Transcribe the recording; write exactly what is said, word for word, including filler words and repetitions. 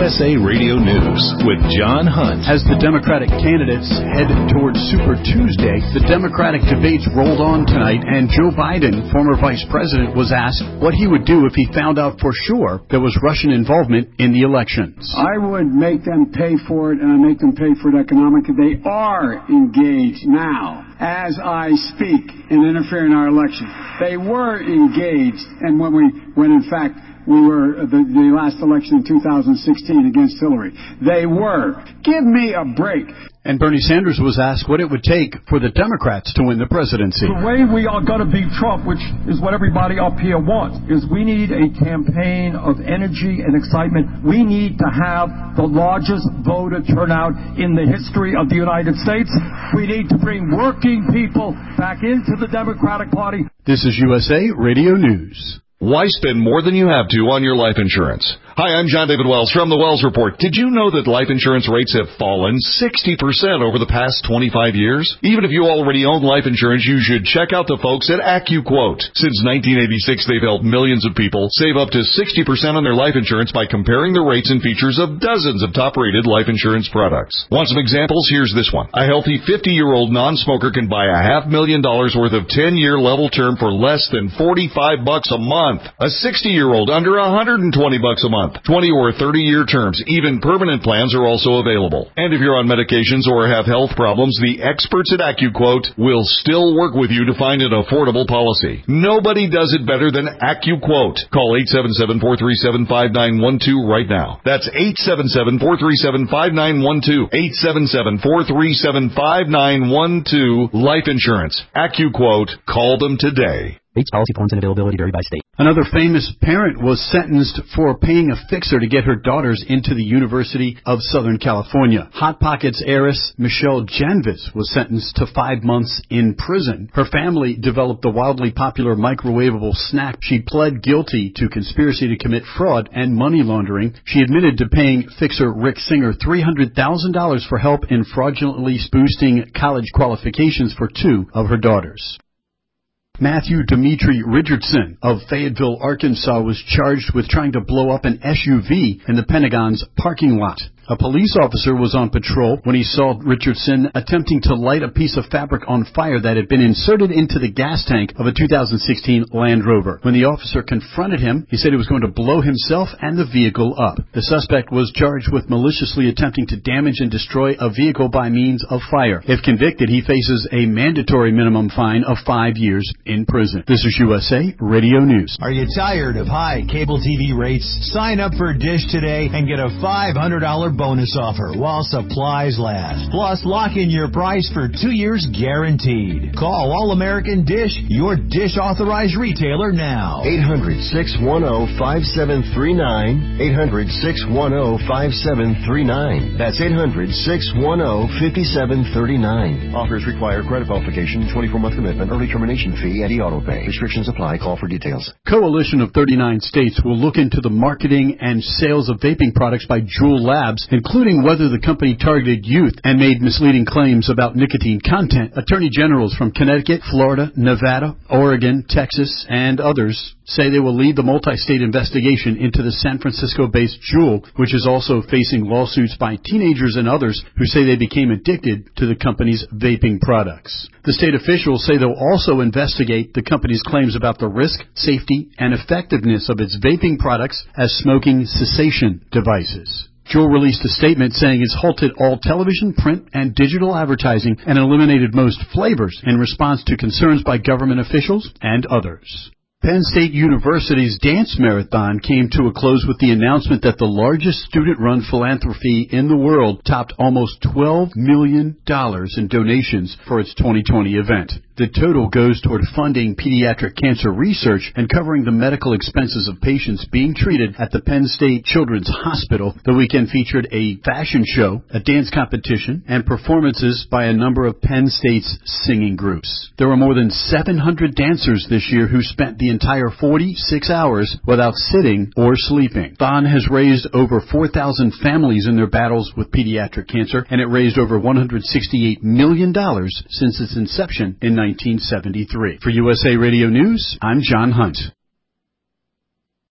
S A Radio News with John Hunt. As the Democratic candidates head towards Super Tuesday, the Democratic debates rolled on tonight, and Joe Biden, former vice president, was asked what he would do if he found out for sure there was Russian involvement in the elections. I would make them pay for it, and I make them pay for it economically. They are engaged now, as I speak, in interfering in our election. They were engaged, and when we, when in fact, we were the, the last election in two thousand sixteen against Hillary. They were. Give me a break. And Bernie Sanders was asked what it would take for the Democrats to win the presidency. The way we are going to beat Trump, which is what everybody up here wants, is we need a campaign of energy and excitement. We need to have the largest voter turnout in the history of the United States. We need to bring working people back into the Democratic Party. This is U S A Radio News. Why spend more than you have to on your life insurance? Hi, I'm John David Wells from the Wells Report. Did you know that life insurance rates have fallen sixty percent over the past twenty-five years? Even if you already own life insurance, you should check out the folks at AccuQuote. Since nineteen eighty-six, they've helped millions of people save up to sixty percent on their life insurance by comparing the rates and features of dozens of top-rated life insurance products. Want some examples? Here's this one. A healthy fifty-year-old non-smoker can buy a half million dollars worth of ten-year level term for less than forty-five bucks a month. A sixty-year-old under one hundred twenty bucks a month. twenty or thirty-year terms. Even permanent plans are also available. And if you're on medications or have health problems, the experts at AccuQuote will still work with you to find an affordable policy. Nobody does it better than AccuQuote. Call eight seven seven, four three seven, five nine one two right now. That's eight seven seven, four three seven, five nine one two. eight seven seven, four three seven, five nine one two. Life insurance. AccuQuote. Call them today. Rates, policy forms, and availability vary by state. Another famous parent was sentenced for paying a fixer to get her daughters into the University of Southern California. Hot Pockets heiress Michelle Janvis was sentenced to five months in prison. Her family developed the wildly popular microwavable snack. She pled guilty to conspiracy to commit fraud and money laundering. She admitted to paying fixer Rick Singer three hundred thousand dollars for help in fraudulently boosting college qualifications for two of her daughters. Matthew Dimitri Richardson of Fayetteville, Arkansas, was charged with trying to blow up an S U V in the Pentagon's parking lot. A police officer was on patrol when he saw Richardson attempting to light a piece of fabric on fire that had been inserted into the gas tank of a two thousand sixteen Land Rover. When the officer confronted him, he said he was going to blow himself and the vehicle up. The suspect was charged with maliciously attempting to damage and destroy a vehicle by means of fire. If convicted, he faces a mandatory minimum fine of five years in prison. This is U S A Radio News. Are you tired of high cable T V rates? Sign up for Dish today and get a five hundred dollars bonus offer while supplies last. Plus, lock in your price for two years guaranteed. Call All American Dish, your Dish authorized retailer now. eight hundred, six one zero, five seven three nine. eight hundred, six one zero, five seven three nine. That's eight hundred, six one zero, five seven three nine. Offers require credit verification, twenty-four month commitment, early termination fee, and e-auto pay. Restrictions apply. Call for details. Coalition of thirty-nine states will look into the marketing and sales of vaping products by Juul Labs, including whether the company targeted youth and made misleading claims about nicotine content. Attorney generals from Connecticut, Florida, Nevada, Oregon, Texas, and others say they will lead the multi-state investigation into the San Francisco-based Juul, which is also facing lawsuits by teenagers and others who say they became addicted to the company's vaping products. The state officials say they'll also investigate the company's claims about the risk, safety, and effectiveness of its vaping products as smoking cessation devices. Juul released a statement saying it's halted all television, print, and digital advertising and eliminated most flavors in response to concerns by government officials and others. Penn State University's dance marathon came to a close with the announcement that the largest student-run philanthropy in the world topped almost twelve million dollars in donations for its twenty twenty event. The total goes toward funding pediatric cancer research and covering the medical expenses of patients being treated at the Penn State Children's Hospital. The weekend featured a fashion show, a dance competition, and performances by a number of Penn State's singing groups. There were more than seven hundred dancers this year who spent the entire forty-six hours without sitting or sleeping. Thon has raised over four thousand families in their battles with pediatric cancer, and it raised over one hundred sixty-eight million dollars since its inception in nineteen seventy-three. For U S A Radio News, I'm John Hunt.